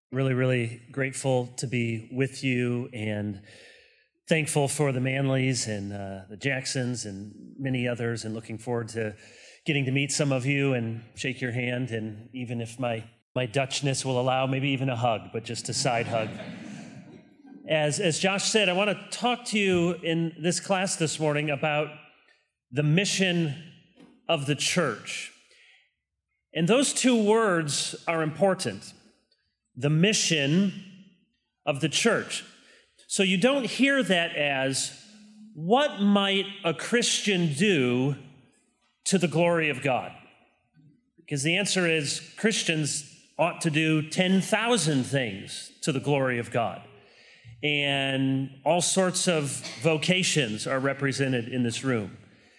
Really, really grateful to be with you and thankful for the Manleys and the Jacksons and many others, and looking forward to getting to meet some of you and shake your hand, and even if my Dutchness will allow, maybe even a hug, but just a side hug. As Josh said, I want to talk to you in this class this morning about the mission of the church. And those two words are important. The mission of the church. So you don't hear that as, what might a Christian do to the glory of God? Because the answer is, Christians ought to do 10,000 things to the glory of God. And all sorts of vocations are represented in this room.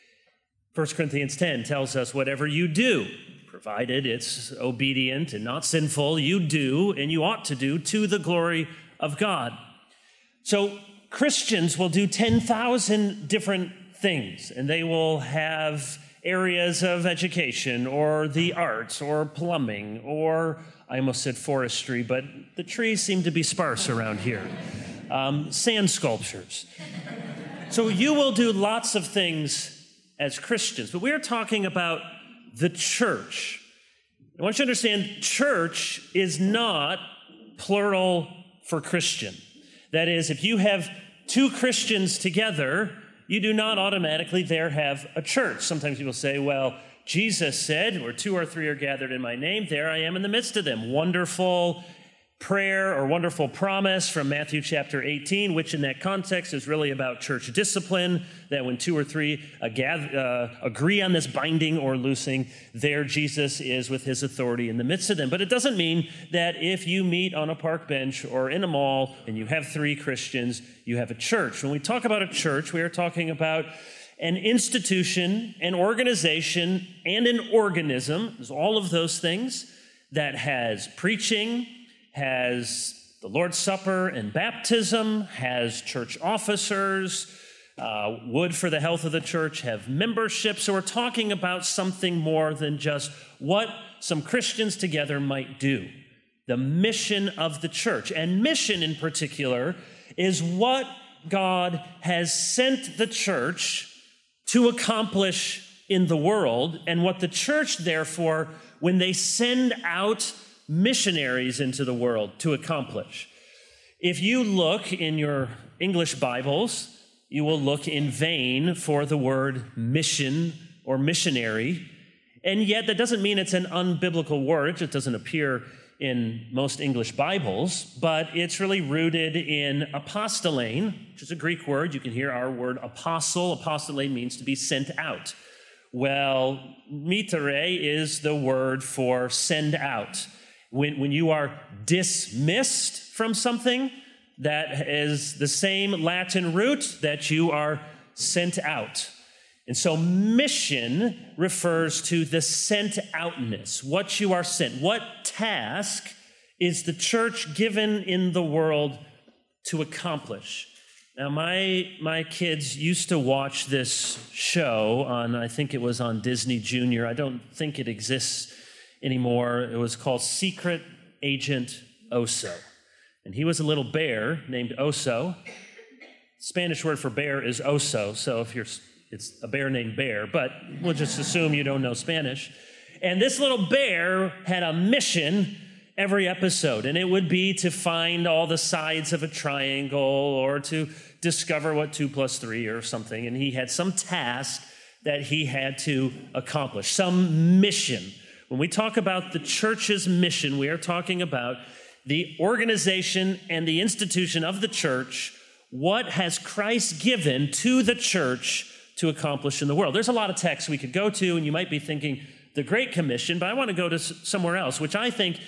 1 Corinthians 10 tells us, whatever you do, provided it's obedient and not sinful, you do and you ought to do to the glory of God. So Christians will do 10,000 different things, and they will have areas of education or the arts or plumbing or, I almost said forestry, but the trees seem to be sparse around here. Sand sculptures. So you will do lots of things as Christians, but we are talking about the church. I want you to understand, church is not plural for Christian. That is, if you have two Christians together, you do not automatically there have a church. Sometimes people say, well, Jesus said, where two or three are gathered in my name, there I am in the midst of them. Wonderful prayer or wonderful promise from Matthew chapter 18, which in that context is really about church discipline, that when two or three agree on this binding or loosing, there Jesus is with his authority in the midst of them. But it doesn't mean that if you meet on a park bench or in a mall and you have three Christians, you have a church. When we talk about a church, we are talking about an institution, an organization, and an organism. There's all of those things that has preaching, has the Lord's Supper and baptism, has church officers, would for the health of the church have membership. So we're talking about something more than just what some Christians together might do. The mission of the church. And mission in particular is what God has sent the church to accomplish in the world, and what the church, therefore, when they send out missionaries into the world to accomplish. If you look in your English Bibles, you will look in vain for the word mission or missionary, and yet that doesn't mean it's an unbiblical word. It doesn't appear in most English Bibles, but it's really rooted in apostolane, which is a Greek word. You can hear our word apostle. Apostolane means to be sent out. Well, mitere is the word for send out. When you are dismissed from something, that is the same Latin root that you are sent out. And so mission refers to the sent outness, what you are sent. What task is the church given in the world to accomplish? Now, my kids used to watch this show on, I think it was on Disney Junior. I don't think it exists anymore. It was called Secret Agent Oso. And he was a little bear named Oso. Spanish word for bear is oso, so it's a bear named Bear, but we'll just assume you don't know Spanish. And this little bear had a mission every episode, and it would be to find all the sides of a triangle or to discover what 2 + 3 or something. And he had some task that he had to accomplish, some mission. When we talk about the church's mission, we are talking about the organization and the institution of the church. What has Christ given to the church to accomplish in the world? There's a lot of texts we could go to, and you might be thinking the Great Commission, but I want to go to somewhere else, which I think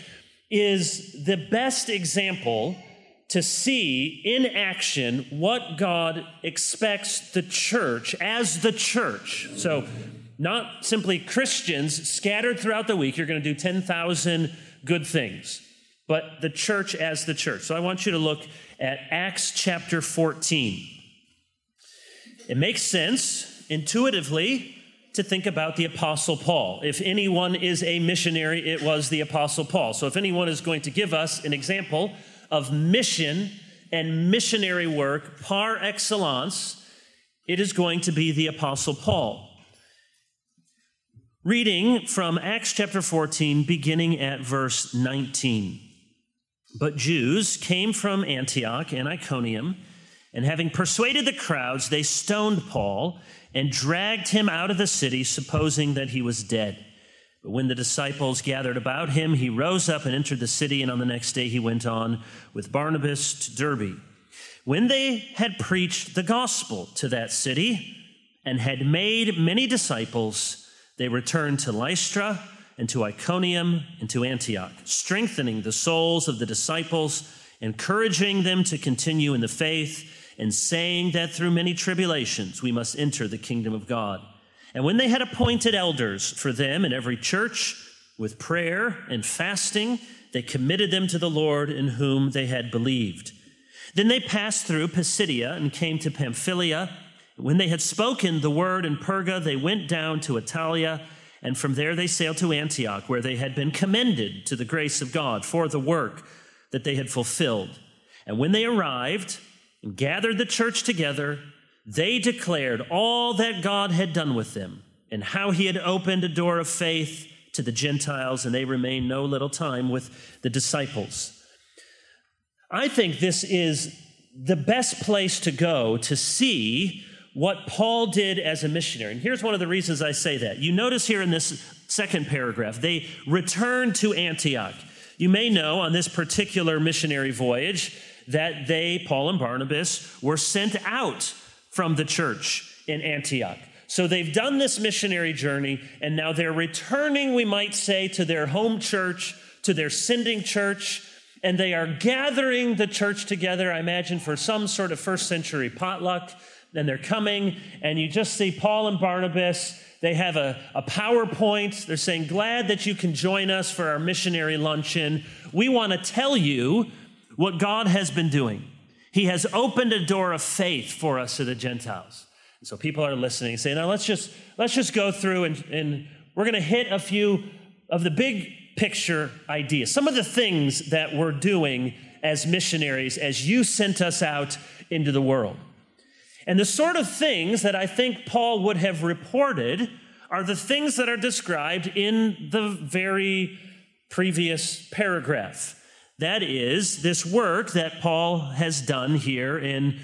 is the best example to see in action what God expects the church as the church. So not simply Christians scattered throughout the week. You're going to do 10,000 good things, but the church as the church. So I want you to look at Acts chapter 14. It makes sense intuitively to think about the Apostle Paul. If anyone is a missionary, it was the Apostle Paul. So if anyone is going to give us an example of mission and missionary work par excellence, it is going to be the Apostle Paul. Reading from Acts chapter 14, beginning at verse 19. But Jews came from Antioch and Iconium, and having persuaded the crowds, they stoned Paul and dragged him out of the city, supposing that he was dead. But when the disciples gathered about him, he rose up and entered the city, and on the next day he went on with Barnabas to Derbe. When they had preached the gospel to that city and had made many disciples, they returned to Lystra and to Iconium and to Antioch, strengthening the souls of the disciples, encouraging them to continue in the faith, and saying that through many tribulations we must enter the kingdom of God. And when they had appointed elders for them in every church, with prayer and fasting, they committed them to the Lord in whom they had believed. Then they passed through Pisidia and came to Pamphylia. When they had spoken the word in Perga, they went down to Attalia, and from there they sailed to Antioch, where they had been commended to the grace of God for the work that they had fulfilled. And when they arrived and gathered the church together, they declared all that God had done with them and how he had opened a door of faith to the Gentiles, and they remained no little time with the disciples. I think this is the best place to go to see what Paul did as a missionary. And here's one of the reasons I say that. You notice here in this second paragraph, they returned to Antioch. You may know on this particular missionary voyage that they, Paul and Barnabas, were sent out from the church in Antioch. So they've done this missionary journey, and now they're returning, we might say, to their home church, to their sending church, and they are gathering the church together, I imagine, for some sort of first century potluck. And they're coming, and you just see Paul and Barnabas. They have a PowerPoint. They're saying, glad that you can join us for our missionary luncheon. We want to tell you what God has been doing. He has opened a door of faith for us to the Gentiles. And so people are listening, saying, now let's just go through and we're going to hit a few of the big picture ideas. Some of the things that we're doing as missionaries as you sent us out into the world. And the sort of things that I think Paul would have reported are the things that are described in the very previous paragraph. That is, this work that Paul has done here in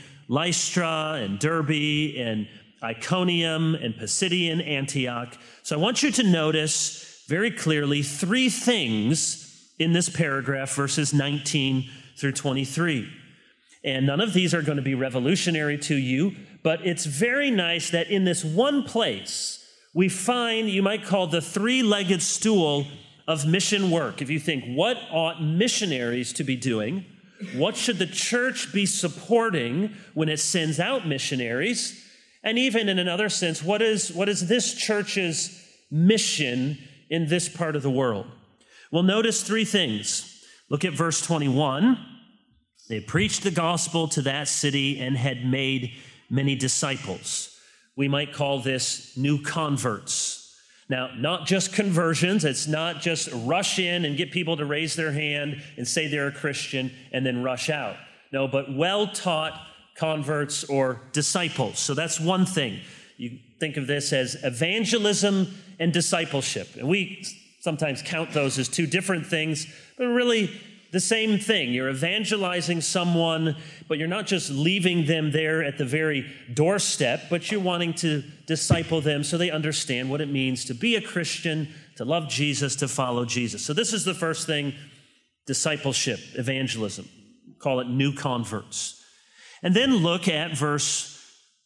Lystra and Derbe and Iconium and Pisidia and Antioch. So I want you to notice very clearly three things in this paragraph, verses 19 through 23. And none of these are going to be revolutionary to you, but it's very nice that in this one place, we find, you might call the three-legged stool of mission work. If you think, what ought missionaries to be doing? What should the church be supporting when it sends out missionaries? And even in another sense, what is this church's mission in this part of the world? Well, notice three things. Look at verse 21. They preached the gospel to that city and had made many disciples. We might call this new converts. Now, not just conversions. It's not just rush in and get people to raise their hand and say they're a Christian and then rush out. No, but well-taught converts or disciples. So that's one thing. You think of this as evangelism and discipleship. And we sometimes count those as two different things, but really the same thing. You're evangelizing someone, but you're not just leaving them there at the very doorstep, but you're wanting to disciple them so they understand what it means to be a Christian, to love Jesus, to follow Jesus. So this is the first thing, discipleship, evangelism. Call it new converts. And then look at verse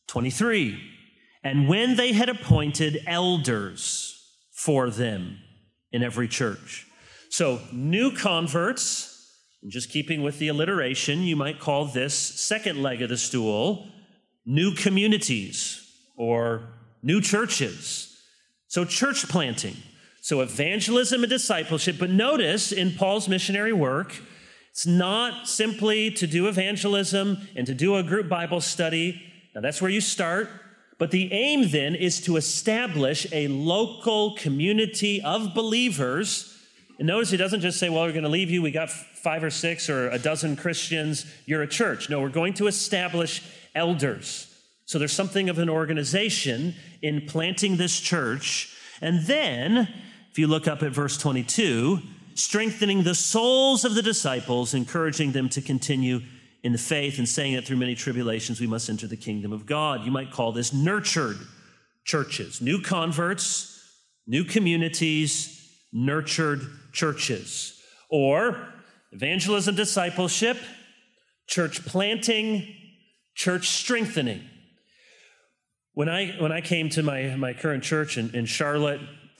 23. And when they had appointed elders for them in every church. So new converts. And just keeping with the alliteration, you might call this second leg of the stool, new communities or new churches. So church planting. So evangelism and discipleship. But notice in Paul's missionary work, it's not simply to do evangelism and to do a group Bible study. Now that's where you start. But the aim then is to establish a local community of believers. And notice he doesn't just say, well, we're going to leave you. We got 5 or 6 or a dozen Christians. You're a church. No, we're going to establish elders. So there's something of an organization in planting this church. And then, if you look up at verse 22, strengthening the souls of the disciples, encouraging them to continue in the faith, and saying that through many tribulations we must enter the kingdom of God. You might call this nurtured churches, new converts, new communities, nurtured churches. Or evangelism, discipleship, church planting, church strengthening. When I came to my current church in Charlotte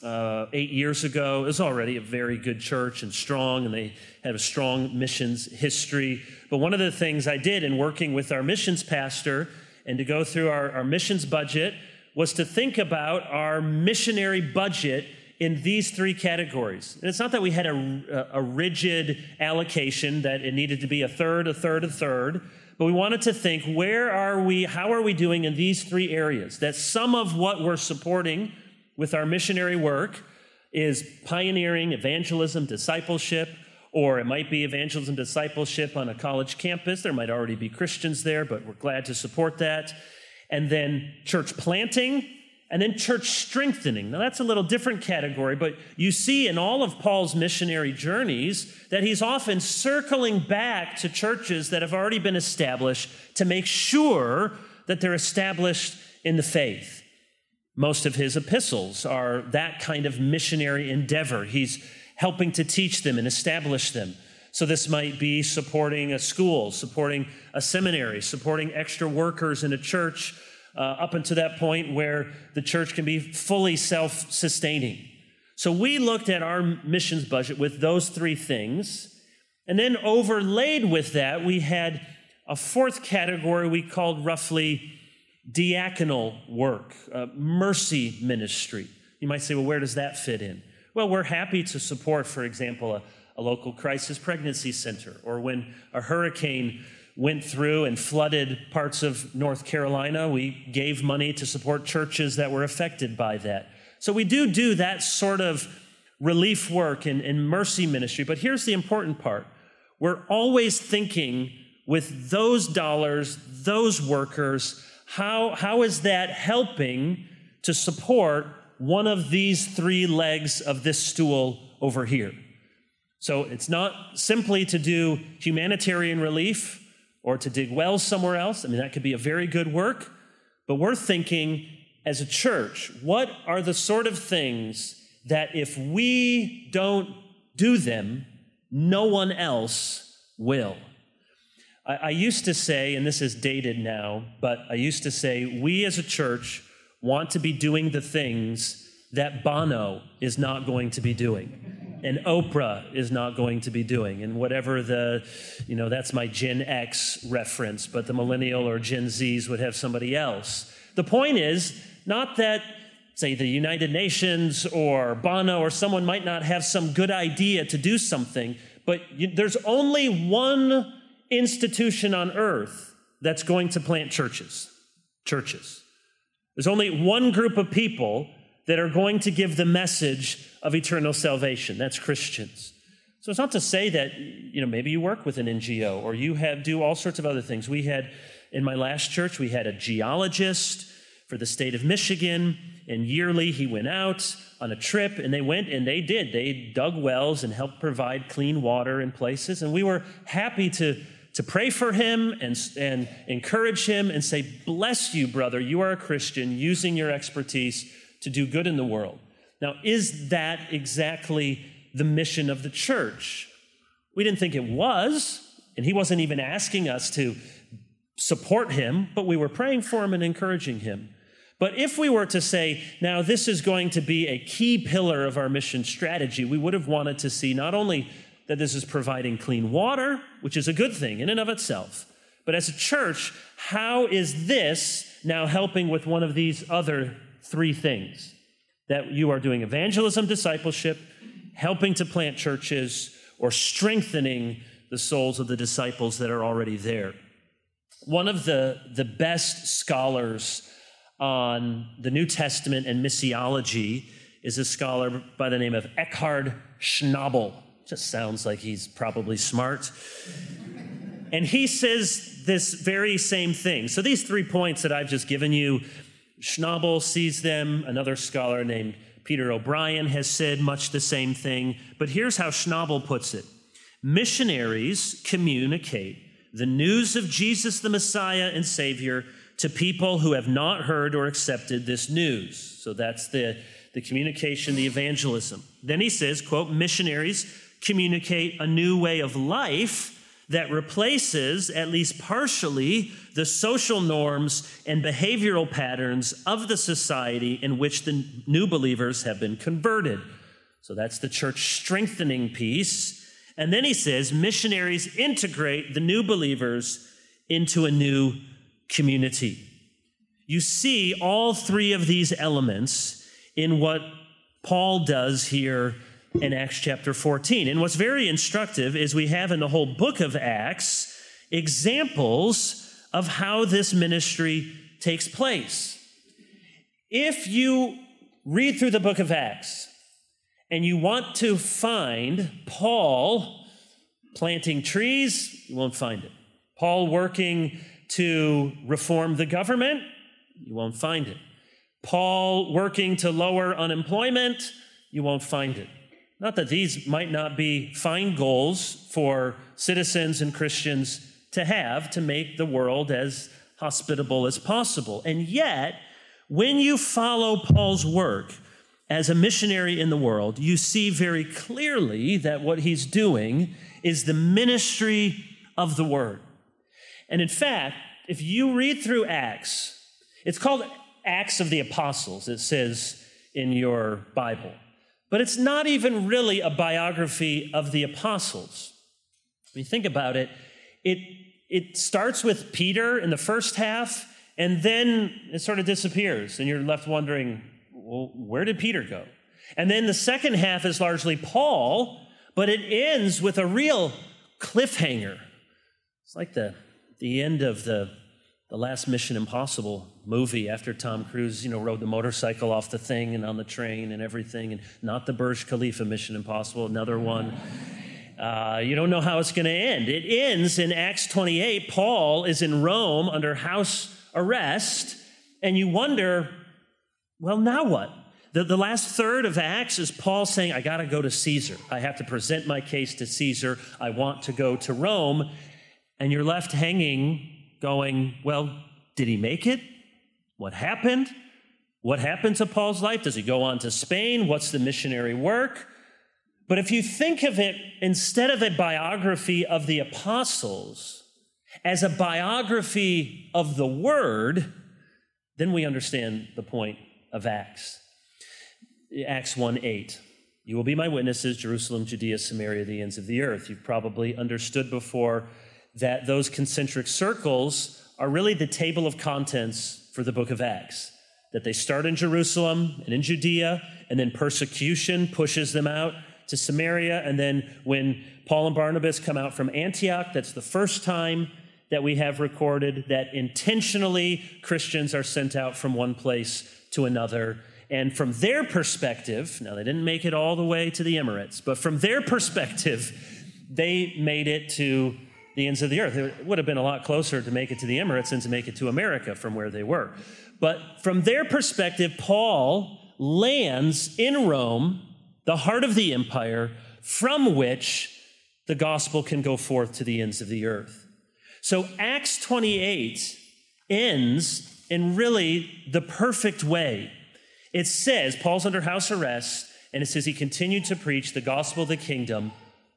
8 years ago, it was already a very good church and strong, and they had a strong missions history. But one of the things I did in working with our missions pastor and to go through our missions budget was to think about our missionary budget in these 3 categories. And it's not that we had a rigid allocation that it needed to be a third, a third, a third, but we wanted to think, where are we, how are we doing in these 3 areas? That some of what we're supporting with our missionary work is pioneering evangelism, discipleship, or it might be evangelism, discipleship on a college campus. There might already be Christians there, but we're glad to support that. And then church planting, and then church strengthening. Now, that's a little different category, but you see in all of Paul's missionary journeys that he's often circling back to churches that have already been established to make sure that they're established in the faith. Most of his epistles are that kind of missionary endeavor. He's helping to teach them and establish them. So this might be supporting a school, supporting a seminary, supporting extra workers in a church, up until that point where the church can be fully self-sustaining. So we looked at our missions budget with those 3 things, and then overlaid with that, we had a 4th category we called roughly diaconal work, mercy ministry. You might say, well, where does that fit in? Well, we're happy to support, for example, a local crisis pregnancy center, or when a hurricane went through and flooded parts of North Carolina, we gave money to support churches that were affected by that. So we do that sort of relief work and mercy ministry. But here's the important part. We're always thinking with those dollars, those workers, how is that helping to support one of these 3 legs of this stool over here? So it's not simply to do humanitarian relief or to dig wells somewhere else. I mean, that could be a very good work, but we're thinking as a church, what are the sort of things that if we don't do them, no one else will? I used to say, and this is dated now, but I used to say, we as a church want to be doing the things that Bono is not going to be doing, and Oprah is not going to be doing, and whatever that's my Gen X reference, but the millennial or Gen Zs would have somebody else. The point is not that, say, the United Nations or Bono or someone might not have some good idea to do something, but there's only one institution on earth that's going to plant churches. There's only one group of people that are going to give the message of eternal salvation. That's Christians. So it's not to say that, maybe you work with an NGO or you do all sorts of other things. We had, in my last church, we had a geologist for the state of Michigan, and yearly he went out on a trip, and they dug wells and helped provide clean water in places, and we were happy to pray for him and encourage him and say, bless you, brother, you are a Christian using your expertise to do good in the world. Now, is that exactly the mission of the church? We didn't think it was, and he wasn't even asking us to support him, but we were praying for him and encouraging him. But if we were to say, now this is going to be a key pillar of our mission strategy, we would have wanted to see not only that this is providing clean water, which is a good thing in and of itself, but as a church, how is this now helping with one of these other 3 things? That you are doing evangelism, discipleship, helping to plant churches, or strengthening the souls of the disciples that are already there. One of the best scholars on the New Testament and missiology is a scholar by the name of Eckhard Schnabel. Just sounds like he's probably smart. And he says this very same thing. So these 3 points that I've just given you, Schnabel sees them. Another scholar named Peter O'Brien has said much the same thing. But here's how Schnabel puts it. Missionaries communicate the news of Jesus the Messiah and Savior to people who have not heard or accepted this news. So that's the communication, the evangelism. Then he says, quote, missionaries communicate a new way of life that replaces, at least partially, the social norms and behavioral patterns of the society in which the new believers have been converted. So that's the church strengthening piece. And then he says, missionaries integrate the new believers into a new community. You see all 3 of these elements in what Paul does here in Acts chapter 14. And what's very instructive is we have in the whole book of Acts examples of how this ministry takes place. If you read through the book of Acts and you want to find Paul planting trees, you won't find it. Paul working to reform the government, you won't find it. Paul working to lower unemployment, you won't find it. Not that these might not be fine goals for citizens and Christians to have to make the world as hospitable as possible. And yet, when you follow Paul's work as a missionary in the world, you see very clearly that what he's doing is the ministry of the word. And in fact, if you read through Acts, it's called Acts of the Apostles, it says in your Bible. But it's not even really a biography of the apostles. When you think about it, it starts with Peter in the first half, and then it sort of disappears, and you're left wondering, well, where did Peter go? And then the second half is largely Paul, but it ends with a real cliffhanger. It's like the end of the last Mission Impossible movie after Tom Cruise, rode the motorcycle off the thing and on the train and everything, and not the Burj Khalifa Mission Impossible, another one. You don't know how it's going to end. It ends in Acts 28. Paul is in Rome under house arrest, and you wonder, well, now what? The last third of Acts is Paul saying, I got to go to Caesar. I have to present my case to Caesar. I want to go to Rome. And you're left hanging going, well, did he make it? What happened? What happened to Paul's life? Does he go on to Spain? What's the missionary work? But if you think of it, instead of a biography of the apostles, as a biography of the word, then we understand the point of Acts. Acts 1:8. You will be my witnesses, Jerusalem, Judea, Samaria, the ends of the earth. You've probably understood before that those concentric circles are really the table of contents for the book of Acts. That they start in Jerusalem and in Judea, and then persecution pushes them out to Samaria. And then when Paul and Barnabas come out from Antioch, that's the first time that we have recorded that intentionally Christians are sent out from one place to another. And from their perspective, now they didn't make it all the way to the Emirates, but from their perspective, they made it to the ends of the earth. It would have been a lot closer to make it to the Emirates than to make it to America from where they were. But from their perspective, Paul lands in Rome, the heart of the empire, from which the gospel can go forth to the ends of the earth. So Acts 28 ends in really the perfect way. It says, Paul's under house arrest, and it says he continued to preach the gospel of the kingdom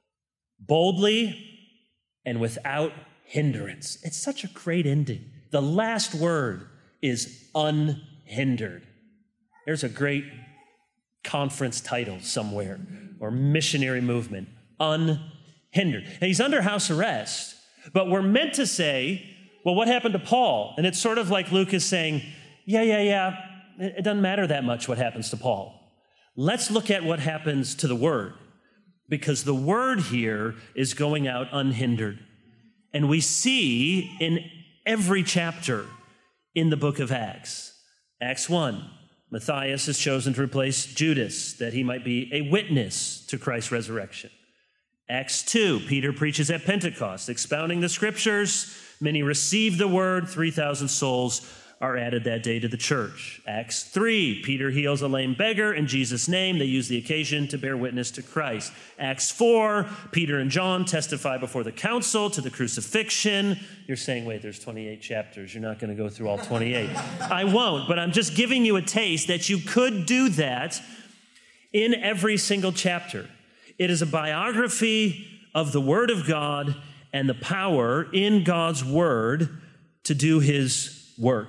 boldly and without hindrance. It's such a great ending. The last word is unhindered. There's a great conference title somewhere, or missionary movement, unhindered. And he's under house arrest, but we're meant to say, well, what happened to Paul? And it's sort of like Luke is saying, yeah, it doesn't matter that much what happens to Paul. Let's look at what happens to the word, because the word here is going out unhindered. And we see in every chapter in the book of Acts Acts 1, Matthias is chosen to replace Judas, that he might be a witness to Christ's resurrection. Acts 2, Peter preaches at Pentecost, expounding the scriptures. Many receive the word, 3,000 souls are added that day to the church. Acts 3, Peter heals a lame beggar in Jesus' name. They use the occasion to bear witness to Christ. Acts 4, Peter and John testify before the council to the crucifixion. You're saying, wait, there's 28 chapters. You're not going to go through all 28. I won't, but I'm just giving you a taste that you could do that in every single chapter. It is a biography of the Word of God and the power in God's Word to do His work.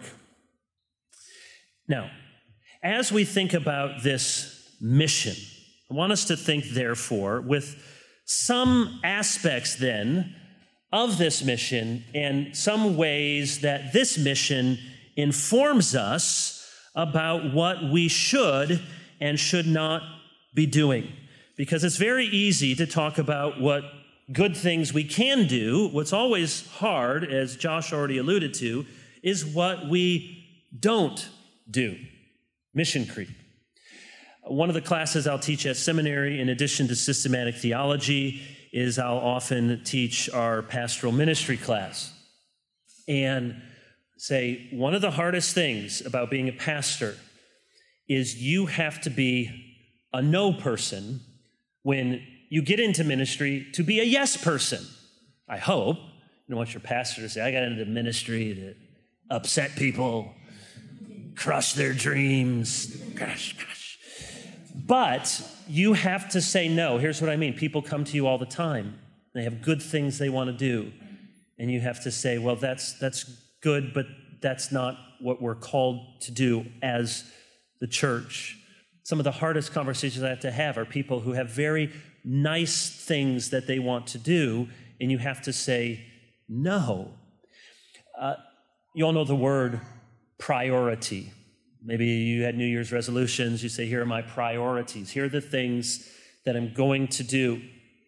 Now, as we think about this mission, I want us to think, therefore, with some aspects then of this mission and some ways that this mission informs us about what we should and should not be doing. Because it's very easy to talk about what good things we can do. What's always hard, as Josh already alluded to, is what we don't do. Mission creep. One of the classes I'll teach at seminary, in addition to systematic theology, is I'll often teach our pastoral ministry class. And say, one of the hardest things about being a pastor is you have to be a no person when you get into ministry to be a yes person. I hope. You don't want your pastor to say, I got into ministry to upset people, crush their dreams. Gosh. But you have to say no. Here's what I mean. People come to you all the time. They have good things they want to do. And you have to say, well, that's good, but that's not what we're called to do as the church. Some of the hardest conversations I have to have are people who have very nice things that they want to do, and you have to say no. You all know the word priority. Maybe you had New Year's resolutions. You say, here are my priorities. Here are the things that I'm going to do.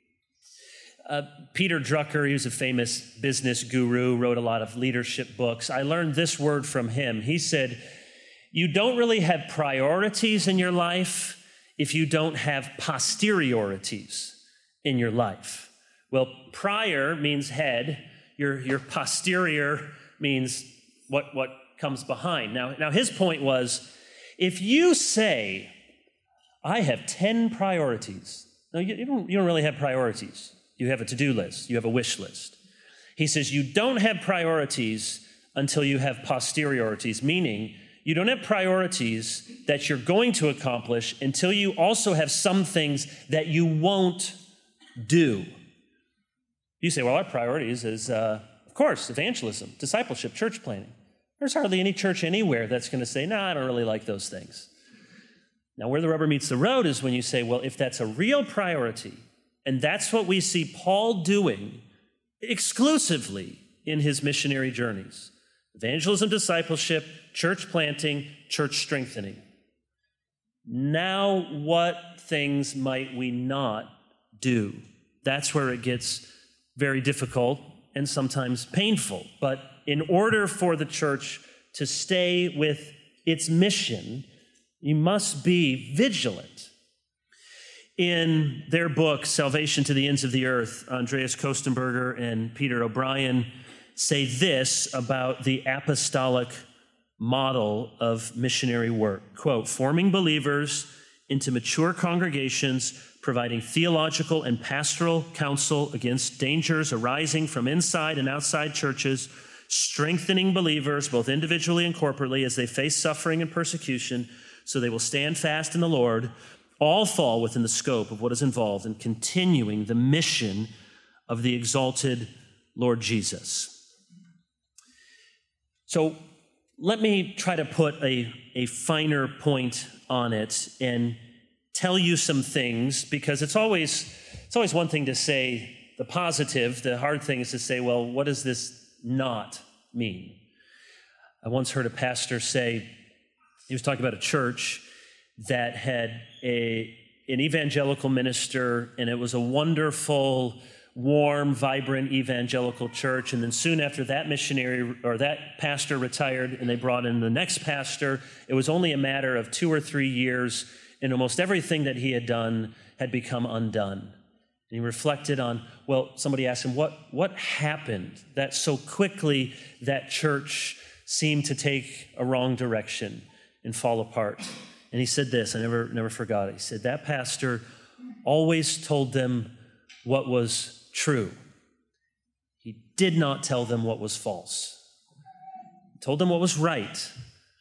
Peter Drucker, he was a famous business guru, wrote a lot of leadership books. I learned this word from him. He said, you don't really have priorities in your life if you don't have posteriorities in your life. Well, prior means head. Your posterior means what comes behind. Now his point was, if you say, I have 10 priorities. No, you don't really have priorities. You have a to-do list. You have a wish list. He says you don't have priorities until you have posteriorities, meaning you don't have priorities that you're going to accomplish until you also have some things that you won't do. You say, well, our priorities is, of course, evangelism, discipleship, church planting. There's hardly any church anywhere that's going to say, no, I don't really like those things. Now, where the rubber meets the road is when you say, well, if that's a real priority, and that's what we see Paul doing exclusively in his missionary journeys, evangelism, discipleship, church planting, church strengthening. Now, what things might we not do? That's where it gets very difficult and sometimes painful. But in order for the church to stay with its mission, you must be vigilant. In their book, Salvation to the Ends of the Earth, Andreas Kostenberger and Peter O'Brien say this about the apostolic model of missionary work. Quote, forming believers into mature congregations, providing theological and pastoral counsel against dangers arising from inside and outside churches, strengthening believers both individually and corporately as they face suffering and persecution, so they will stand fast in the Lord, all fall within the scope of what is involved in continuing the mission of the exalted Lord Jesus. So let me try to put a finer point on it and tell you some things, because it's always one thing to say the positive. The hard thing is to say, well, what does this not mean? I once heard a pastor say, he was talking about a church that had an evangelical minister, and it was a wonderful warm, vibrant evangelical church. And then soon after that missionary or that pastor retired and they brought in the next pastor, it was only a matter of 2 or 3 years, and almost everything that he had done had become undone. And he reflected on, well, somebody asked him, what happened that so quickly that church seemed to take a wrong direction and fall apart? And he said this, I never forgot it. He said, that pastor always told them what was true. He did not tell them what was false. He told them what was right.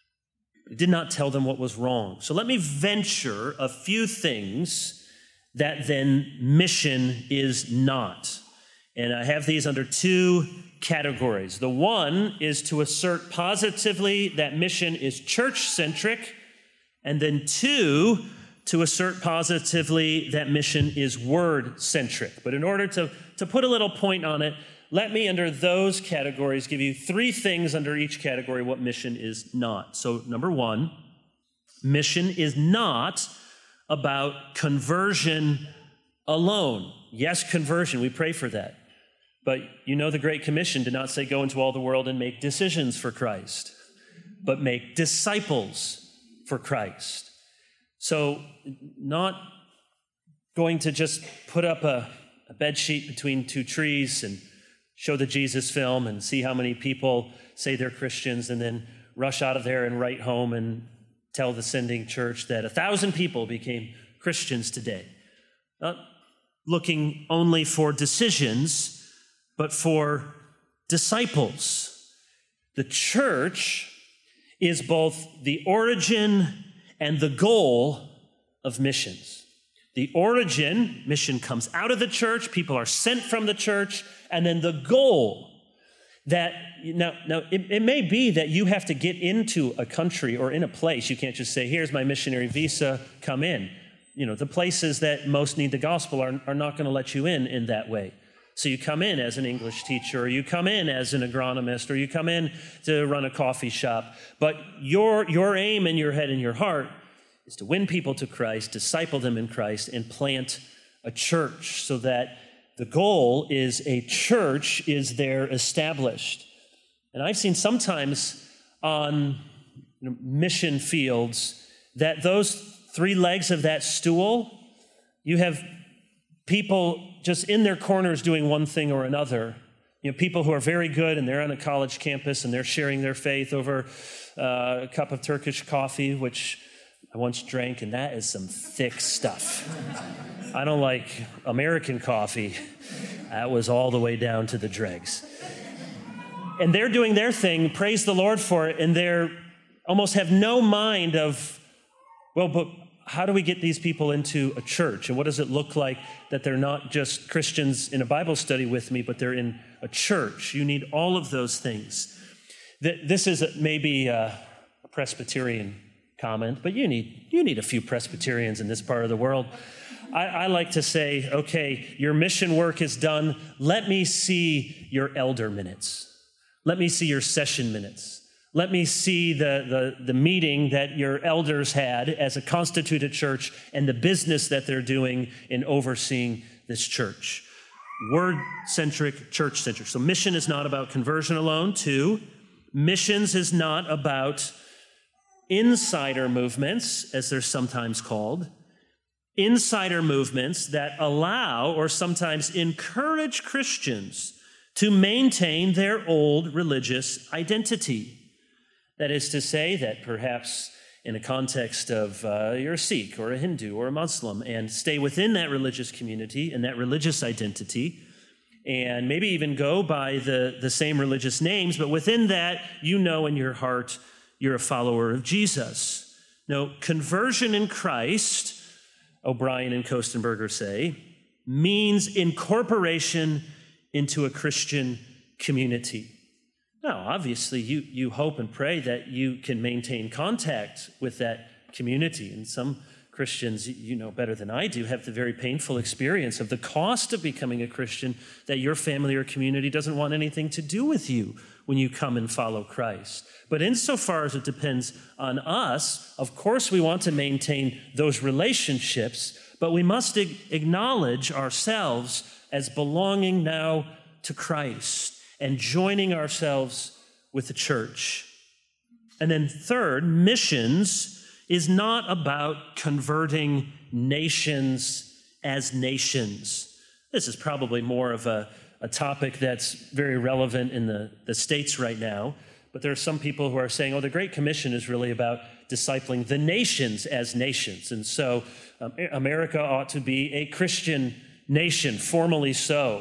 He did not tell them what was wrong. So let me venture a few things that then mission is not. And I have these under 2 categories. The one is to assert positively that mission is church-centric, and then 2, to assert positively that mission is word-centric. But in order to put a little point on it, let me, under those categories, give you 3 things under each category what mission is not. So number 1, mission is not about conversion alone. Yes, conversion, we pray for that. But you know the Great Commission did not say go into all the world and make decisions for Christ, but make disciples for Christ. So not going to just put up a bed sheet between 2 trees and show the Jesus film and see how many people say they're Christians and then rush out of there and write home and tell the sending church that 1,000 people became Christians today. Not looking only for decisions, but for disciples. The church is both the origin and the goal of missions. The origin, mission comes out of the church, people are sent from the church, and then the goal that, now it may be that you have to get into a country or in a place. You can't just say, here's my missionary visa, come in. You know, the places that most need the gospel are not going to let you in that way. So you come in as an English teacher, or you come in as an agronomist, or you come in to run a coffee shop. But your aim in your head and your heart is to win people to Christ, disciple them in Christ, and plant a church so that the goal is a church is there established. And I've seen sometimes on mission fields that those 3 legs of that stool, you have people just in their corners doing one thing or another. You know, people who are very good and they're on a college campus and they're sharing their faith over a cup of Turkish coffee, which I once drank, and that is some thick stuff. I don't like American coffee. That was all the way down to the dregs. And they're doing their thing, praise the Lord for it, and they're almost have no mind of, well, but how do we get these people into a church? And what does it look like that they're not just Christians in a Bible study with me, but they're in a church? You need all of those things. This is maybe a Presbyterian comment, but you need a few Presbyterians in this part of the world. I like to say, okay, your mission work is done. Let me see your elder minutes. Let me see your session minutes. Let me see the meeting that your elders had as a constituted church and the business that they're doing in overseeing this church. Word-centric, church-centric. So mission is not about conversion alone. 2, missions is not about insider movements, as they're sometimes called. Insider movements that allow or sometimes encourage Christians to maintain their old religious identity. That is to say that perhaps in a context of you're a Sikh or a Hindu or a Muslim and stay within that religious community and that religious identity and maybe even go by the same religious names, but within that, you know in your heart you're a follower of Jesus. No, conversion in Christ, O'Brien and Kostenberger say, means incorporation into a Christian community. Now, obviously, you hope and pray that you can maintain contact with that community. And some Christians, you know better than I do, have the very painful experience of the cost of becoming a Christian, that your family or community doesn't want anything to do with you when you come and follow Christ. But insofar as it depends on us, of course we want to maintain those relationships, but we must acknowledge ourselves as belonging now to Christ and joining ourselves with the church. And then third, missions is not about converting nations as nations. This is probably more of a topic that's very relevant in the States right now. But there are some people who are saying, oh, the Great Commission is really about discipling the nations as nations. And so America ought to be a Christian nation, formally so.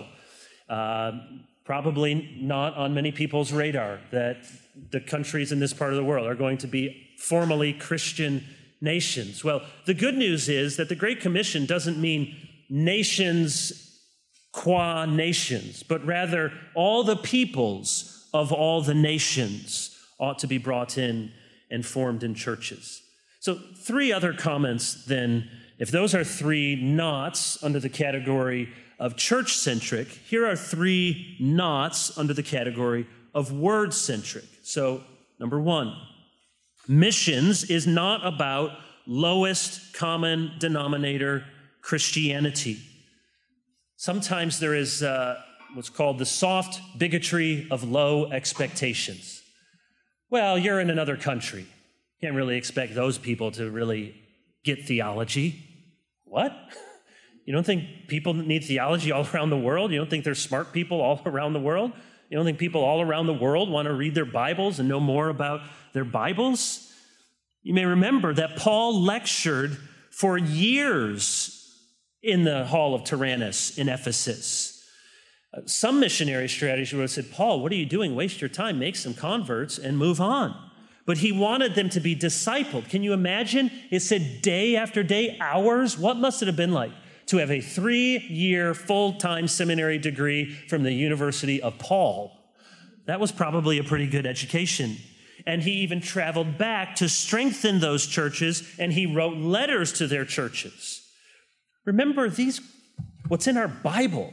Probably not on many people's radar that the countries in this part of the world are going to be formally Christian nations. Well, the good news is that the Great Commission doesn't mean nations qua nations, but rather all the peoples of all the nations ought to be brought in and formed in churches. So 3 other comments then. If those are 3 nots under the category of church-centric, here are 3 nots under the category of word-centric. So, number 1, missions is not about lowest common denominator Christianity. Sometimes there is what's called the soft bigotry of low expectations. Well, you're in another country. Can't really expect those people to really get theology. What? You don't think people need theology all around the world? You don't think there's smart people all around the world? You don't think people all around the world want to read their Bibles and know more about their Bibles? You may remember that Paul lectured for years in the hall of Tyrannus in Ephesus. Some missionary strategy would have said, Paul, what are you doing? Waste your time, make some converts, and move on. But he wanted them to be discipled. Can you imagine? It said day after day, hours. What must it have been like to have a 3-year full-time seminary degree from the University of Paul? That was probably a pretty good education. And he even traveled back to strengthen those churches, and he wrote letters to their churches. Remember, what's in our Bible,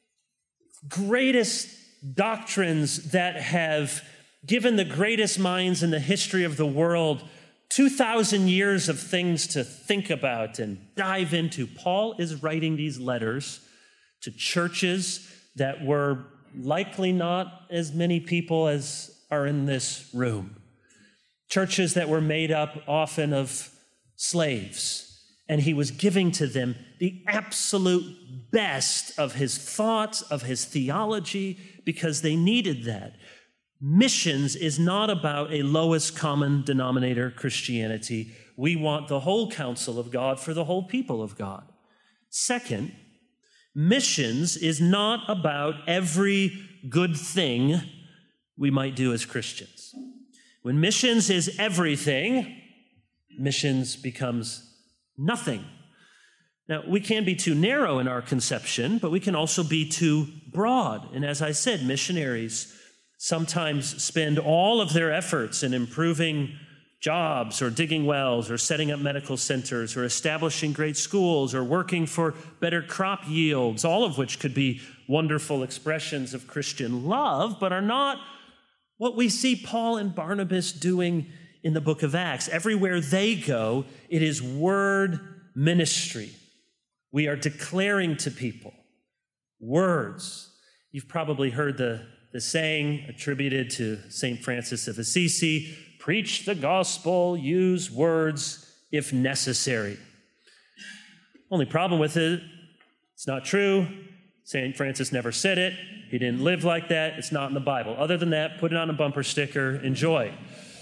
greatest doctrines that have given the greatest minds in the history of the world 2,000 years of things to think about and dive into. Paul is writing these letters to churches that were likely not as many people as are in this room. Churches that were made up often of slaves. And he was giving to them the absolute best of his thoughts, of his theology, because they needed that. Missions is not about a lowest common denominator Christianity. We want the whole counsel of God for the whole people of God. Second, missions is not about every good thing we might do as Christians. When missions is everything, missions becomes nothing. Now, we can be too narrow in our conception, but we can also be too broad. And as I said, missionaries sometimes spend all of their efforts in improving jobs or digging wells or setting up medical centers or establishing great schools or working for better crop yields, all of which could be wonderful expressions of Christian love, but are not what we see Paul and Barnabas doing in the book of Acts. Everywhere they go, it is word ministry. We are declaring to people words. You've probably heard the saying attributed to St. Francis of Assisi, preach the gospel, use words if necessary. Only problem with it, it's not true. St. Francis never said it. He didn't live like that. It's not in the Bible. Other than that, put it on a bumper sticker, enjoy.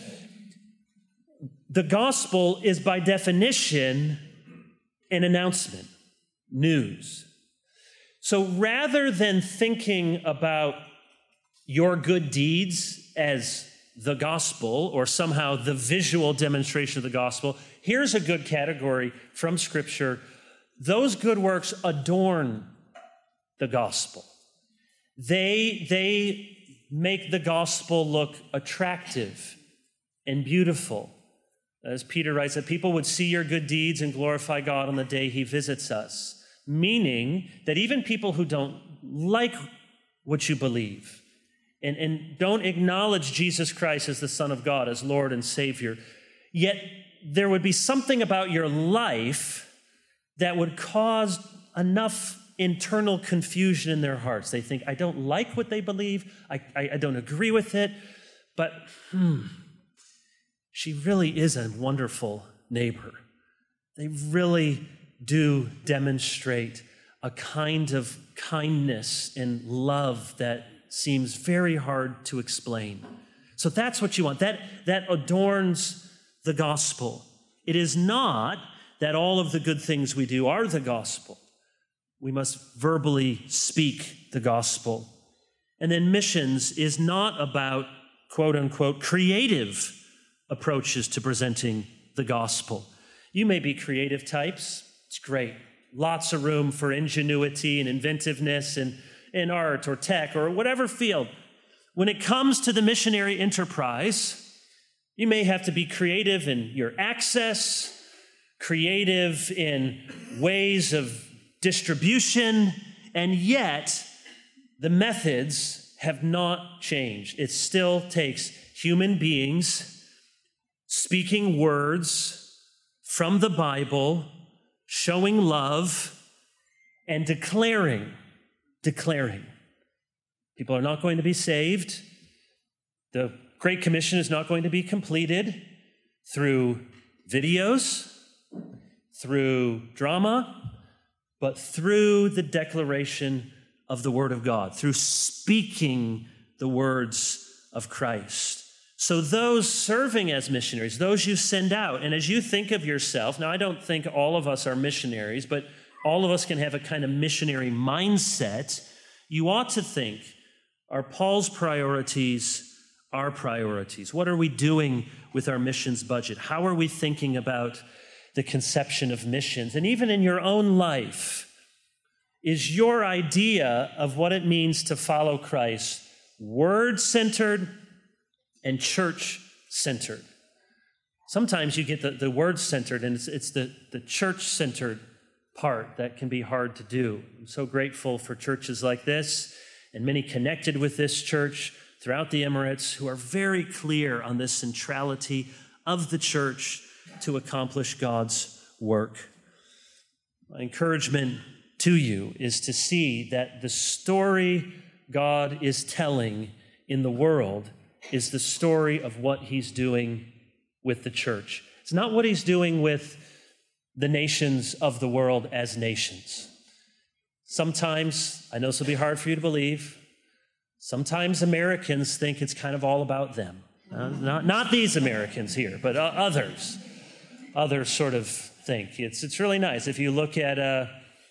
The gospel is by definition an announcement, news. So rather than thinking about your good deeds as the gospel or somehow the visual demonstration of the gospel, here's a good category from Scripture. Those good works adorn the gospel. They make the gospel look attractive and beautiful. As Peter writes, that people would see your good deeds and glorify God on the day he visits us. Meaning that even people who don't like what you believe and don't acknowledge Jesus Christ as the Son of God, as Lord and Savior, yet there would be something about your life that would cause enough internal confusion in their hearts. They think, I don't like what they believe. I don't agree with it. But she really is a wonderful neighbor. They really do demonstrate a kind of kindness and love that seems very hard to explain. So that's what you want. That adorns the gospel. It is not that all of the good things we do are the gospel. We must verbally speak the gospel. And then missions is not about, quote unquote, creative approaches to presenting the gospel. You may be creative types. It's great. Lots of room for ingenuity and inventiveness in art or tech or whatever field. When it comes to the missionary enterprise, you may have to be creative in your access, creative in ways of distribution, and yet the methods have not changed. It still takes human beings speaking words from the Bible, showing love, and declaring. People are not going to be saved. The Great Commission is not going to be completed through videos, through drama, but through the declaration of the Word of God, through speaking the words of Christ. So those serving as missionaries, those you send out, and as you think of yourself, now I don't think all of us are missionaries, but all of us can have a kind of missionary mindset. You ought to think, are Paul's priorities our priorities? What are we doing with our missions budget? How are we thinking about the conception of missions? And even in your own life, is your idea of what it means to follow Christ word-centered and church-centered? Sometimes you get the word-centered, and it's the church-centered part that can be hard to do. I'm so grateful for churches like this and many connected with this church throughout the Emirates who are very clear on this centrality of the church to accomplish God's work. My encouragement to you is to see that the story God is telling in the world is the story of what he's doing with the church. It's not what he's doing with the nations of the world as nations. Sometimes, I know this will be hard for you to believe, sometimes Americans think it's kind of all about them. Not these Americans here, but others. Others sort of think. It's really nice. If you look at a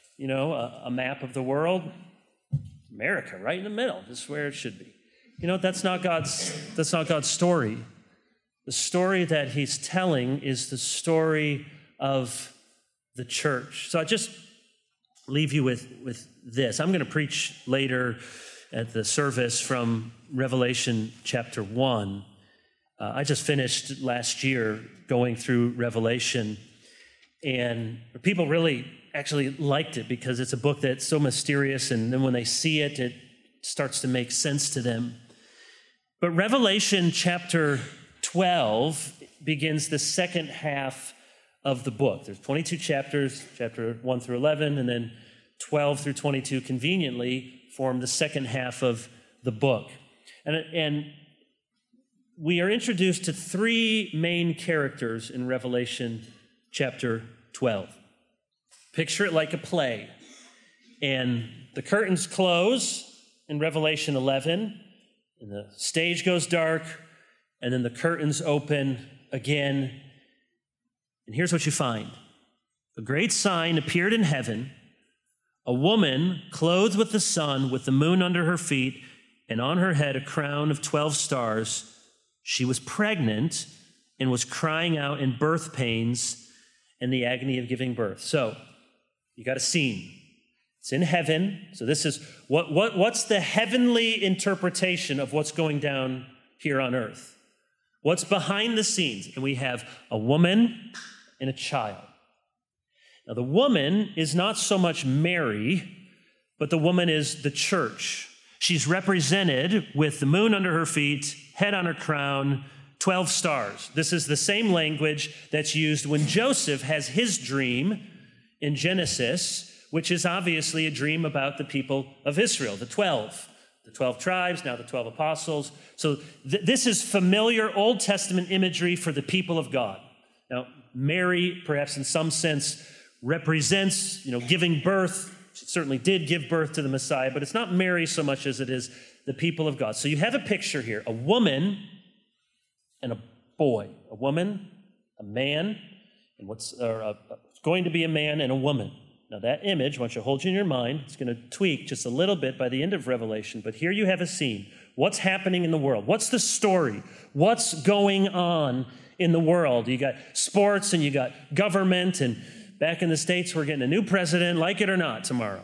map of the world, America right in the middle, this is where it should be. That's not God's story. The story that he's telling is the story of the church. So I just leave you with this. I'm going to preach later at the service from Revelation chapter 1. I just finished last year going through Revelation, and people really actually liked it because it's a book that's so mysterious, and then when they see it, it starts to make sense to them. But Revelation chapter 12 begins the second half of the book. There's 22 chapters, chapter 1 through 11, and then 12 through 22 conveniently form the second half of the book. And we are introduced to three main characters in Revelation chapter 12. Picture it like a play. And the curtains close in Revelation 11, and the stage goes dark, and then the curtains open again. And here's what you find. A great sign appeared in heaven, a woman clothed with the sun, with the moon under her feet, and on her head a crown of 12 stars. She was pregnant and was crying out in birth pains and the agony of giving birth. So, you got a scene. It's in heaven. So this is, what's the heavenly interpretation of what's going down here on earth? What's behind the scenes? And we have a woman and a child. Now, the woman is not so much Mary, but the woman is the church. She's represented with the moon under her feet, head on her crown, 12 stars. This is the same language that's used when Joseph has his dream in Genesis, which is obviously a dream about the people of Israel, the 12 tribes, now the 12 apostles. So this is familiar Old Testament imagery for the people of God. Now, Mary, perhaps in some sense, represents, giving birth. She certainly did give birth to the Messiah, but it's not Mary so much as it is the people of God. So you have a picture here, a woman and a boy, a woman, a man, and going to be a man and a woman. Now that image, once you hold you in your mind, it's going to tweak just a little bit by the end of Revelation, but here you have a scene. What's happening in the world? What's the story? What's going on in the world? You got sports and you got government, and back in the States, we're getting a new president, like it or not, tomorrow.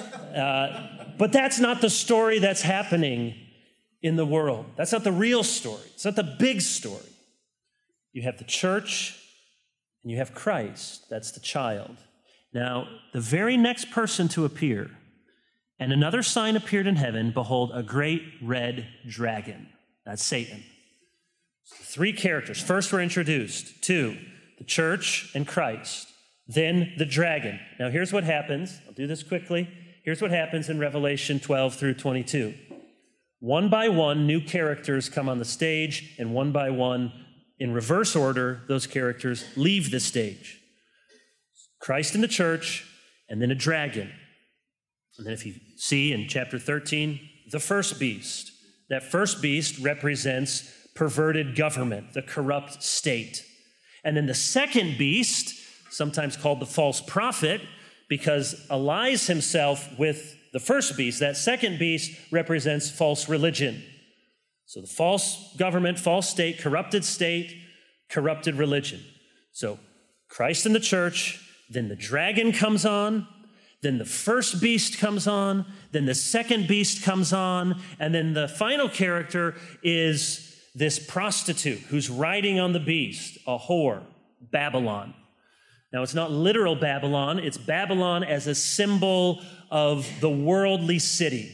But that's not the story that's happening in the world. That's not the real story. It's not the big story. You have the church and you have Christ. That's the child. Now, the very next person to appear, and another sign appeared in heaven, behold, a great red dragon. That's Satan. So 3 characters. First we're introduced to the church and Christ, then the dragon. Now here's what happens. I'll do this quickly. Here's what happens in Revelation 12 through 22. One by one, new characters come on the stage, and one by one, in reverse order, those characters leave the stage. Christ and the church, and then a dragon. And then if you see in chapter 13, the first beast. That first beast represents perverted government, the corrupt state. And then the second beast, sometimes called the false prophet, because allies himself with the first beast. That second beast represents false religion. So the false government, false state, corrupted religion. So Christ and the church, then the dragon comes on, then the first beast comes on, then the second beast comes on, and then the final character is this prostitute who's riding on the beast, a whore, Babylon. Now, it's not literal Babylon. It's Babylon as a symbol of the worldly city.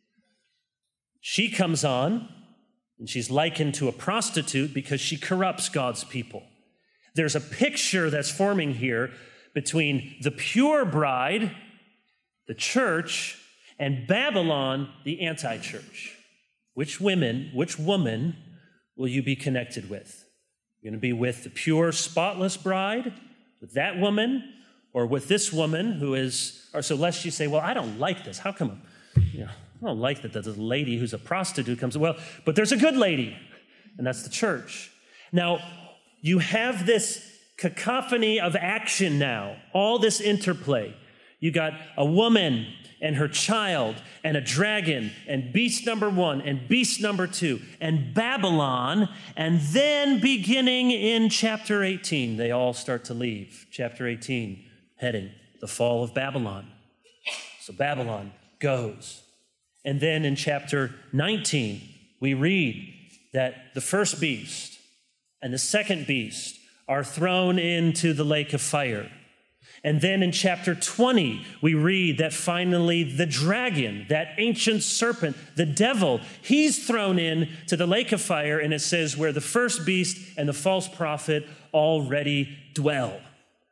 She comes on, and she's likened to a prostitute because she corrupts God's people. There's a picture that's forming here between the pure bride, the church, and Babylon, the anti-church. Which woman will you be connected with? You're going to be with the pure, spotless bride, with that woman, or with this woman who is, or so lest you say, well, I don't like this. How come, I don't like that the lady who's a prostitute comes, well, but there's a good lady, and that's the church. Now, you have this cacophony of action now, all this interplay. You got a woman and her child and a dragon and beast number 1 and beast number 2 and Babylon, and then beginning in chapter 18, they all start to leave. Chapter 18, heading the fall of Babylon. So Babylon goes. And then in chapter 19, we read that the first beast and the second beast are thrown into the lake of fire. And then in chapter 20, we read that finally the dragon, that ancient serpent, the devil, he's thrown into the lake of fire, and it says where the first beast and the false prophet already dwell.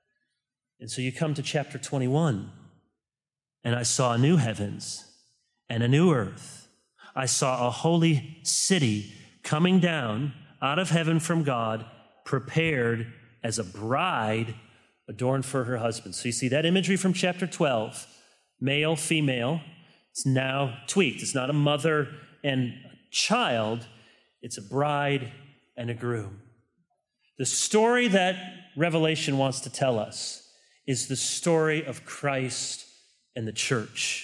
And so you come to chapter 21, and I saw new heavens and a new earth. I saw a holy city coming down out of heaven from God, prepared as a bride adorned for her husband. So you see that imagery from chapter 12, male, female. It's now tweaked. It's not a mother and a child. It's a bride and a groom. The story that Revelation wants to tell us is the story of Christ and the church.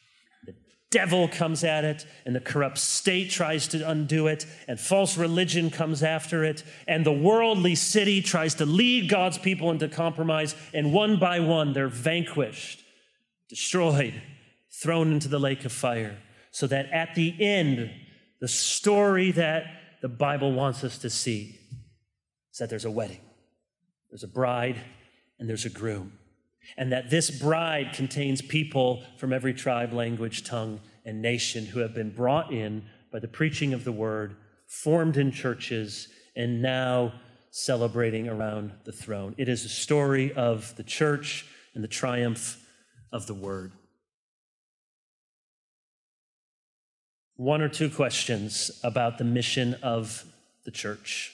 The devil comes at it, and the corrupt state tries to undo it, and false religion comes after it, and the worldly city tries to lead God's people into compromise, and one by one they're vanquished, destroyed, thrown into the lake of fire, so that at the end, the story that the Bible wants us to see is that there's a wedding, there's a bride, and there's a groom. And that this bride contains people from every tribe, language, tongue, and nation who have been brought in by the preaching of the word, formed in churches, and now celebrating around the throne. It is a story of the church and the triumph of the word. One or two questions about the mission of the church.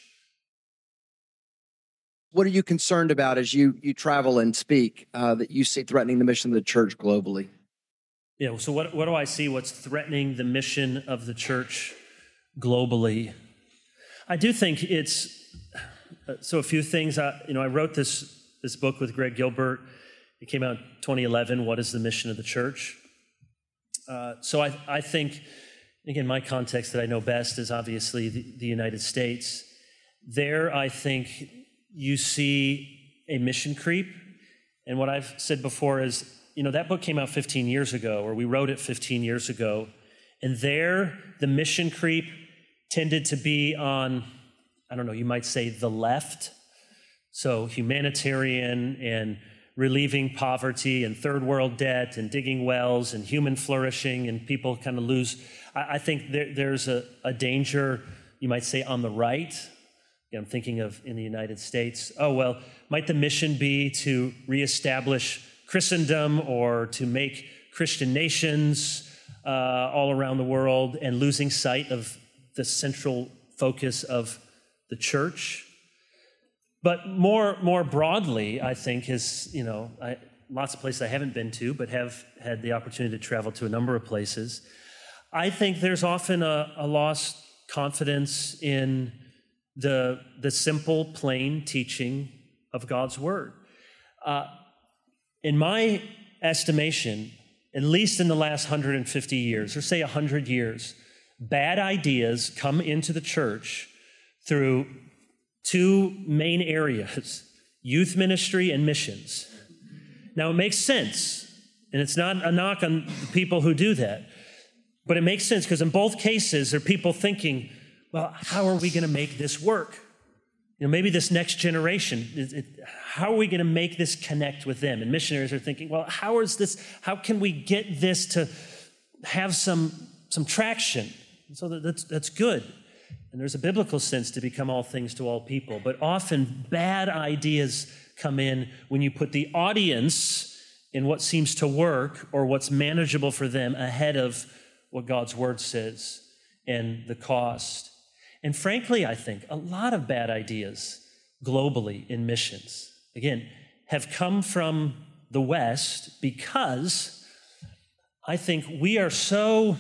What are you concerned about as you travel and speak that you see threatening the mission of the church globally? Yeah, so what do I see what's threatening the mission of the church globally? I do think it's, so a few things. I wrote this book with Greg Gilbert. It came out in 2011, What is the Mission of the Church? So I think, again, my context that I know best is obviously the United States. There, I think you see a mission creep. And what I've said before is, that book came out 15 years ago, or we wrote it 15 years ago. And there, the mission creep tended to be on, you might say the left. So humanitarian and relieving poverty and third world debt and digging wells and human flourishing, and people kind of lose. I think there's a danger, you might say, on the right. I'm thinking of in the United States. Might the mission be to reestablish Christendom or to make Christian nations all around the world, and losing sight of the central focus of the church? But more broadly, I think is, lots of places I haven't been to, but have had the opportunity to travel to a number of places. I think there's often a lost confidence in the simple, plain teaching of God's word. In my estimation, at least in the last 150 years, or say 100 years, bad ideas come into the church through two main areas: youth ministry and missions. Now, it makes sense, and it's not a knock on the people who do that, but it makes sense because in both cases, there are people thinking, well, how are we going to make this work? Maybe this next generation, how are we going to make this connect with them? And missionaries are thinking, well, how can we get this to have some traction? So that's good. And there's a biblical sense to become all things to all people. But often bad ideas come in when you put the audience in what seems to work or what's manageable for them ahead of what God's word says and the cost. And frankly, I think a lot of bad ideas globally in missions, again, have come from the West because I think we are so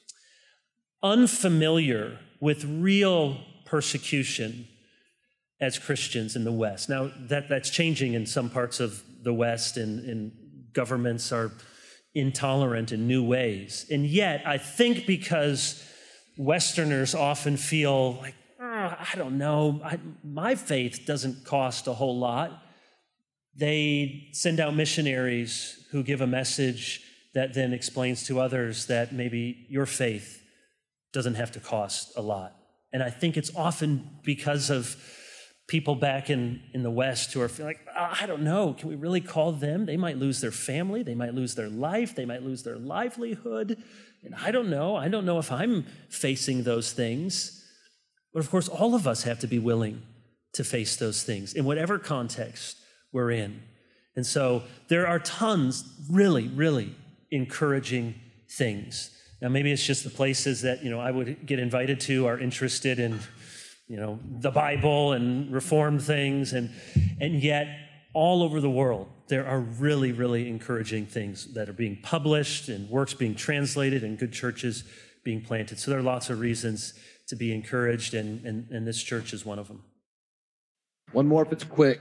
unfamiliar with real persecution as Christians in the West. Now, that's changing in some parts of the West, and governments are intolerant in new ways. And yet, I think because Westerners often feel like, I don't know, my faith doesn't cost a whole lot, they send out missionaries who give a message that then explains to others that maybe your faith doesn't have to cost a lot. And I think it's often because of people back in the West who are feeling like, I don't know, can we really call them? They might lose their family, they might lose their life, they might lose their livelihood. And I don't know if I'm facing those things. But of course, all of us have to be willing to face those things in whatever context we're in. And so there are tons really, really encouraging things. Now, maybe it's just the places that, I would get invited to are interested in, the Bible and Reformed things. And yet, all over the world, there are really, really encouraging things that are being published and works being translated and good churches being planted. So there are lots of reasons to be encouraged, and this church is one of them. One more if it's quick.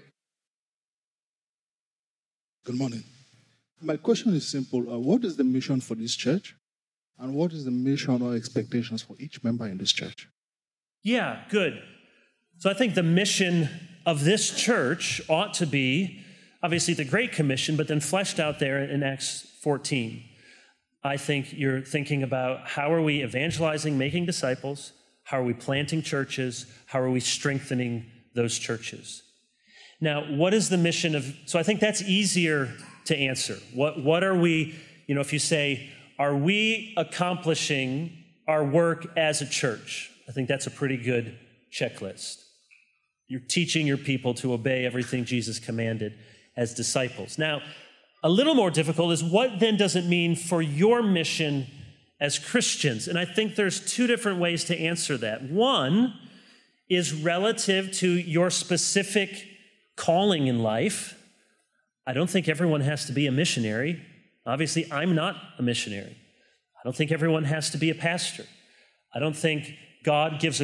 Good morning. My question is simple. What is the mission for this church? And what is the mission or expectations for each member in this church? Yeah, good. So I think the mission of this church ought to be, obviously, the Great Commission, but then fleshed out there in Acts 14. I think you're thinking about how are we evangelizing, making disciples? How are we planting churches? How are we strengthening those churches? Now, what is the mission of, so I think that's easier to answer. What are we, if you say, are we accomplishing our work as a church? I think that's a pretty good checklist. You're teaching your people to obey everything Jesus commanded as disciples. Now, a little more difficult is what then does it mean for your mission as Christians? And I think there's two different ways to answer that. One is relative to your specific calling in life. I don't think everyone has to be a missionary. Obviously, I'm not a missionary. I don't think everyone has to be a pastor. I don't think God gives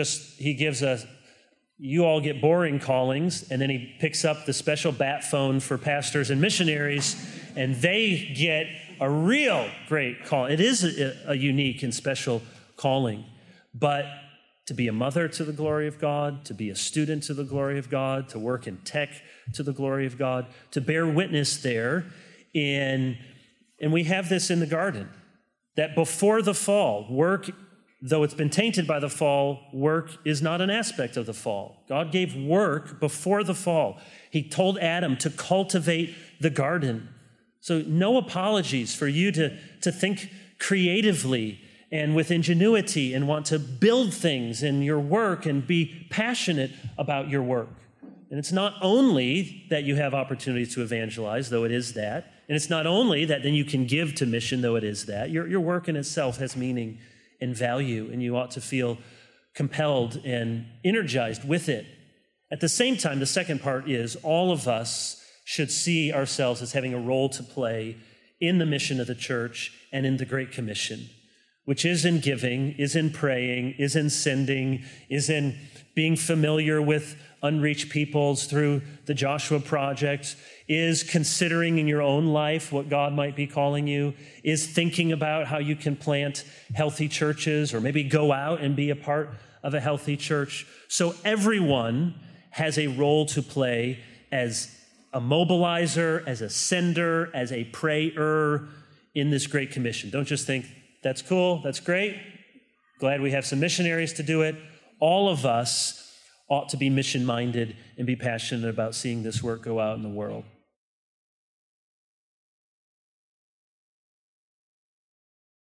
you all get boring callings, and then he picks up the special bat phone for pastors and missionaries, and they get a real great call. It is a unique and special calling. But to be a mother to the glory of God, to be a student to the glory of God, to work in tech to the glory of God, to bear witness there. And we have this in the garden, that before the fall, work, though it's been tainted by the fall, work is not an aspect of the fall. God gave work before the fall. He told Adam to cultivate the garden. So no apologies for you to think creatively and with ingenuity and want to build things in your work and be passionate about your work. And it's not only that you have opportunities to evangelize, though it is that. And it's not only that then you can give to mission, though it is that. Your work in itself has meaning and value, and you ought to feel compelled and energized with it. At the same time, the second part is all of us should see ourselves as having a role to play in the mission of the church and in the Great Commission, which is in giving, is in praying, is in sending, is in being familiar with unreached peoples through the Joshua Project, is considering in your own life what God might be calling you, is thinking about how you can plant healthy churches or maybe go out and be a part of a healthy church. So everyone has a role to play as a mobilizer, as a sender, as a prayer in this Great Commission. Don't just think, that's cool, that's great, glad we have some missionaries to do it. All of us ought to be mission-minded and be passionate about seeing this work go out in the world.